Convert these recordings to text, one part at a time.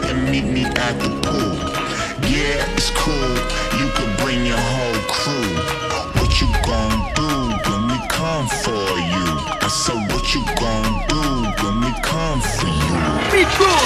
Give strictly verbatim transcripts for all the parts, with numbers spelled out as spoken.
can meet me at the pool. Yeah, it's cool, you could bring your whole crew. What you gon' do when we come for you? I said, what you gon' do when we come for you? Be cool.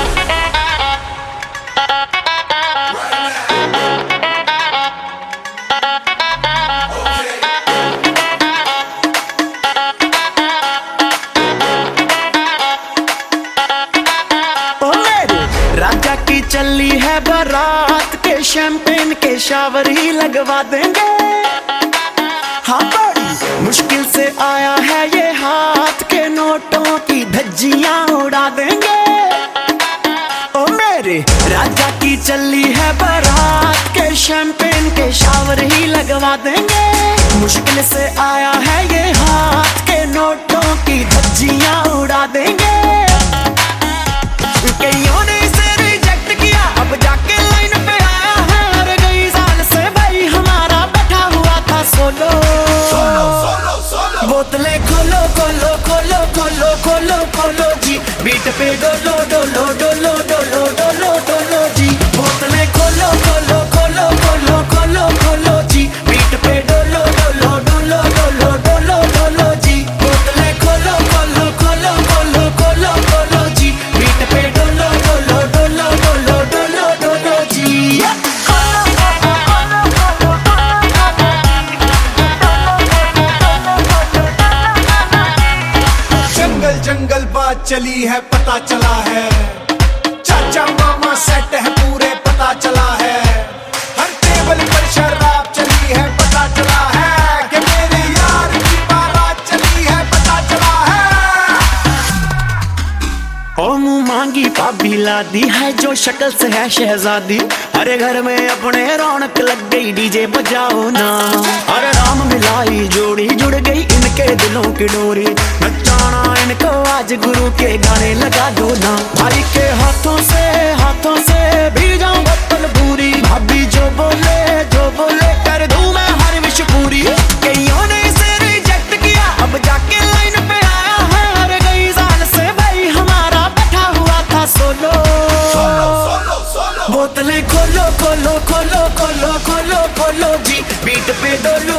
राजा की चली है बारात के champagne के shower ही लगवा देंगे। हाँ बड़ी मुश्किल से आया है ये हाथ के नोटों की धज्जियां उड़ा देंगे। ओ मेरे राजा की चली है बारात के शैंपेन के शावर ही लगवा देंगे। मुश्किल से आया है ये हाथ के नोटों की धज्जियां उड़ा देंगे। कईयों ने इसे रिजेक्ट किया, अब जाके लाइन पे आया है। हर गई साल से भाई हमारा बैठा हुआ था सोलो। बोतलें खोलो खोलो खोलो खोलो खोलो खोलो जी, बीट पे डोलो डोलो डोलो डोलो डोलो डोलो जी। बोतलें खोलो खोलो खोलो खोलो खोलो खोलो जी, बीट पे डोलो डोलो डोलो डोलो डोलो डोलो जी। बोतलें खोलो खोलो खोलो खोलो खोलो खोलो जी, बीट पे डोलो डोलो डोलो डोलो डोलो डोलो जी। जंगल जंगल बात चली है, पता चला है चाचा मामा सेट है पूरे, पता चला है। हर टेबल पर शराब चली है, पता चला है कि मेरे यार की बारात चली है, पता चला है। ओ मुँह मांगी पाबी लादी है जो शक्ल से है शहजादी। अरे घर में अपने रौनक लग गई, डीजे बजाओ ना। अरे राम मिलाई जोड़ी जुड़ गई इनके दिलों की डोरी। नचाना इनको आज गुरु के गाने लगा दो ना। भाई के हाथों से हाथों से भी जाऊं बोतल पूरी। भाभी जो बोले जो बोले कर दूं मैं हर विश पूरी। कईयों ने इसे रिजेक्ट किया, अब जाके लाइन पे आया है। हर गई साल से भाई हमारा बैठा हुआ था सोलो। बोतलें खोलो खोलो खोलो खोलो खोलो खोलो जी, बीट पे डोलो